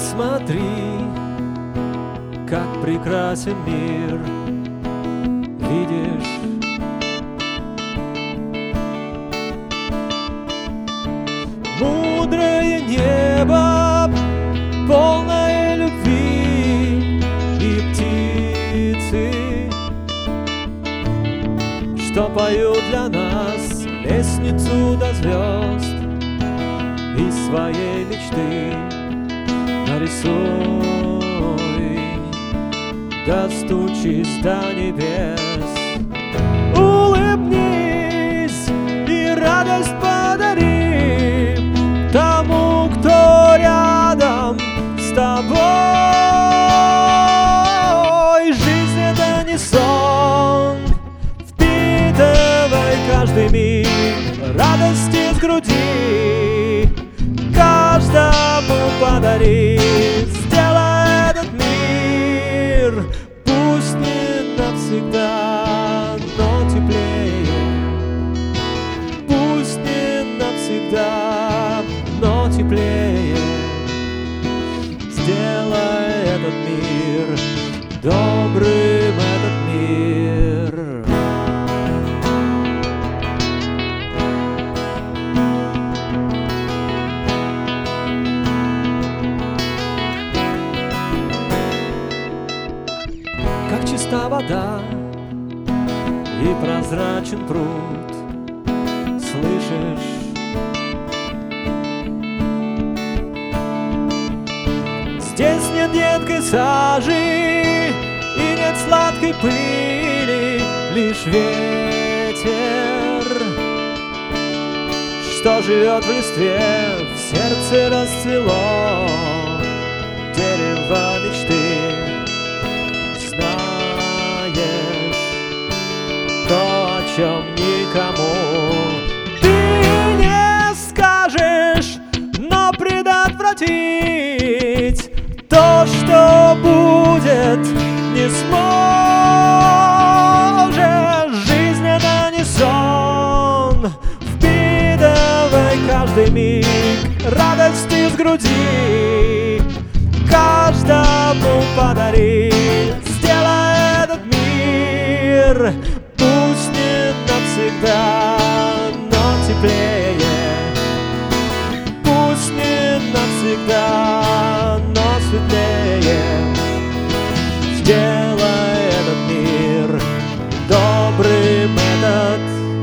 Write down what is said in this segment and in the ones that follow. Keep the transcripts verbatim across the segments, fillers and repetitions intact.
Посмотри, как прекрасен мир, видишь? Мудрое небо, полное любви, и птицы, что поют для нас лестницу до звезд из своей мечты. Нарисуй, достучись до небес. Улыбнись и радость подари тому, кто рядом с тобой. Жизнь — это не сон, впитывай каждый миг радости с груди. Каждому подари, сделай этот мир, пусть не навсегда, но теплее. Пусть не навсегда, но теплее. Сделай этот мир добрым, этот мир. Как чиста вода и прозрачен пруд, слышишь? Здесь нет едкой сажи и нет сладкой пыли, лишь ветер, что живет в листве, в сердце расцвело дерево мечты. То, о чем никому ты не скажешь, но предотвратить то, что будет, не сможешь. Жизнь — это не сон, впитывай каждый миг радости с груди. Каждому подари, сделай этот мир, пусть не навсегда, но теплее. Пусть не навсегда, но светлее. Сделай этот мир добрым, этот.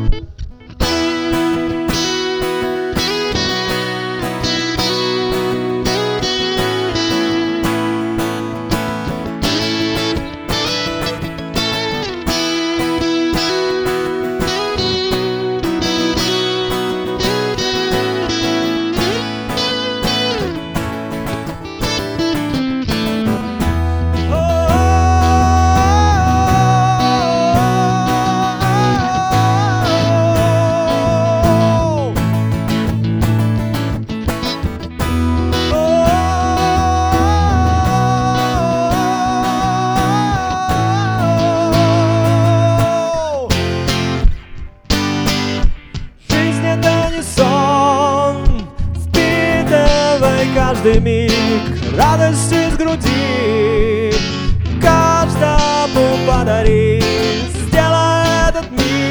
Каждый миг радости с груди, каждому подари, сделай этот мир.